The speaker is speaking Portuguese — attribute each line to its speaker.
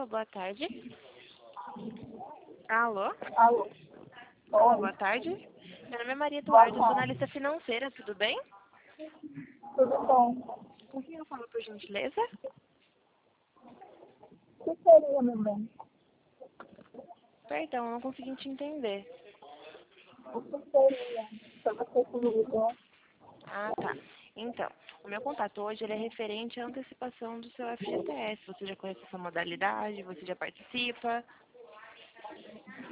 Speaker 1: Alô, boa tarde. Alô?
Speaker 2: Alô?
Speaker 1: Alô,
Speaker 2: Oi,
Speaker 1: boa tarde. Meu nome é Maria
Speaker 2: boa
Speaker 1: Eduarda, eu sou
Speaker 2: tarde.
Speaker 1: analista financeira, tudo bem?
Speaker 2: Tudo bom?
Speaker 1: Com quem eu falo, por gentileza?
Speaker 2: O que seria, meu bem?
Speaker 1: Perdão, eu não consegui te entender.
Speaker 2: O que seria? Para você que me ligou?
Speaker 1: Ah, tá. Então, o meu contato hoje ele é referente à antecipação do seu FGTS. Você já conhece essa modalidade? Você já participa?